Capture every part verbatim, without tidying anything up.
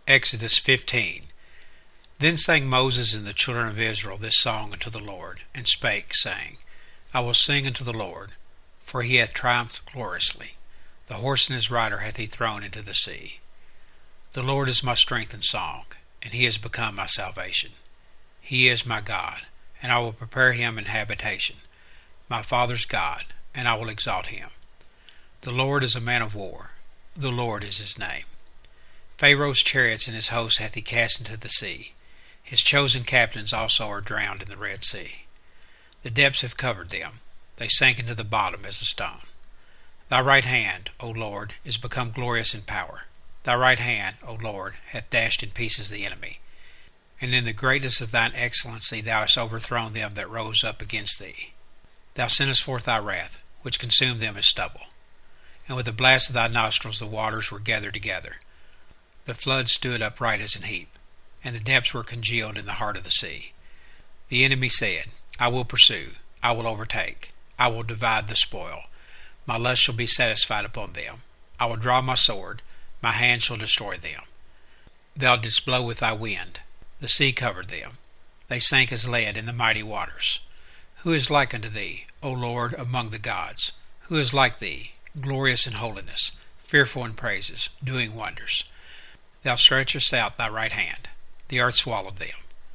Exodus fifteen. Then sang Moses and the children of Israel this song unto the Lord, and spake, saying, I will sing unto the Lord, for he hath triumphed gloriously. The horse and his rider hath he thrown into the sea. The Lord is my strength and song, and he has become my salvation. He is my God, and I will prepare him an habitation, my father's God, and I will exalt him. The Lord is a man of war, the Lord is his name. Pharaoh's chariots and his host hath he cast into the sea. His chosen captains also are drowned in the Red Sea. The depths have covered them. They sank into the bottom as a stone. Thy right hand, O Lord, is become glorious in power. Thy right hand, O Lord, hath dashed in pieces the enemy. And in the greatness of thine excellency thou hast overthrown them that rose up against thee. Thou sentest forth thy wrath, which consumed them as stubble. And with the blast of thy nostrils the waters were gathered together. The flood stood upright as an heap, and the depths were congealed in the heart of the sea. The enemy said, I will pursue, I will overtake, I will divide the spoil. My lust shall be satisfied upon them. I will draw my sword, my hand shall destroy them. Thou didst blow with thy wind, the sea covered them. They sank as lead in the mighty waters. Who is like unto thee, O Lord, among the gods? Who is like thee, glorious in holiness, fearful in praises, doing wonders? Thou stretchest out thy right hand, the earth swallowed them.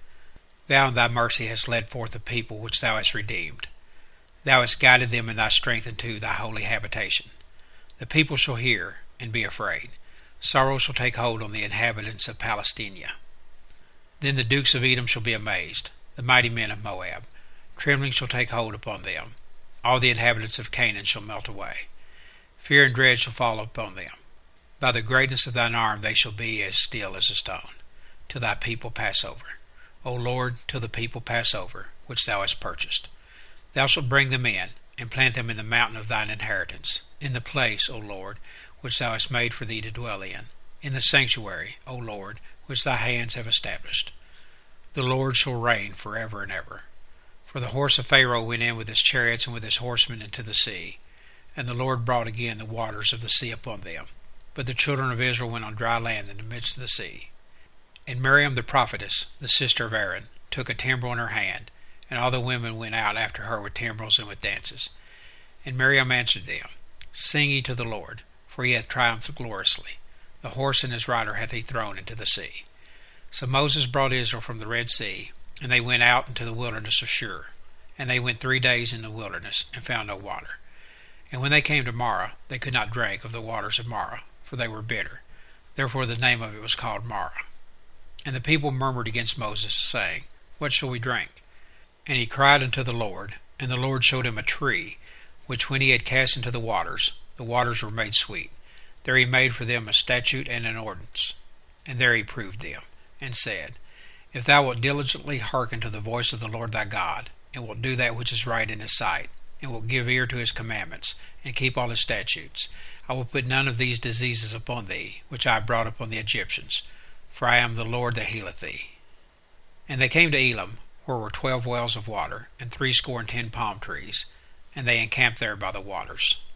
Thou in thy mercy hast led forth a people which thou hast redeemed. Thou hast guided them in thy strength into thy holy habitation. The people shall hear and be afraid. Sorrow shall take hold on the inhabitants of Palestina. Then the dukes of Edom shall be amazed, the mighty men of Moab. Trembling shall take hold upon them. All the inhabitants of Canaan shall melt away. Fear and dread shall fall upon them. By the greatness of thine arm they shall be as still as a stone, till thy people pass over. O Lord, till the people pass over, which thou hast purchased. Thou shalt bring them in, and plant them in the mountain of thine inheritance, in the place, O Lord, which thou hast made for thee to dwell in, in the sanctuary, O Lord, which thy hands have established. The Lord shall reign for ever and ever. For the horse of Pharaoh went in with his chariots and with his horsemen into the sea, and the Lord brought again the waters of the sea upon them. But the children of Israel went on dry land in the midst of the sea. And Miriam the prophetess, the sister of Aaron, took a timbrel in her hand, and all the women went out after her with timbrels and with dances. And Miriam answered them, Sing ye to the Lord, for he hath triumphed gloriously. The horse and his rider hath he thrown into the sea. So Moses brought Israel from the Red Sea, and they went out into the wilderness of Shur. And they went three days in the wilderness, and found no water. And when they came to Marah, they could not drink of the waters of Marah, for they were bitter. Therefore the name of it was called Marah. And the people murmured against Moses, saying, What shall we drink? And he cried unto the Lord, and the Lord showed him a tree, which when he had cast into the waters, the waters were made sweet. There he made for them a statute and an ordinance. And there he proved them, and said, If thou wilt diligently hearken to the voice of the Lord thy God, and wilt do that which is right in his sight, and wilt give ear to his commandments, and keep all his statutes, I will put none of these diseases upon thee, which I have brought upon the Egyptians, for I am the Lord that healeth thee. And they came to Elim, where were twelve wells of water, and threescore and ten palm trees, and they encamped there by the waters.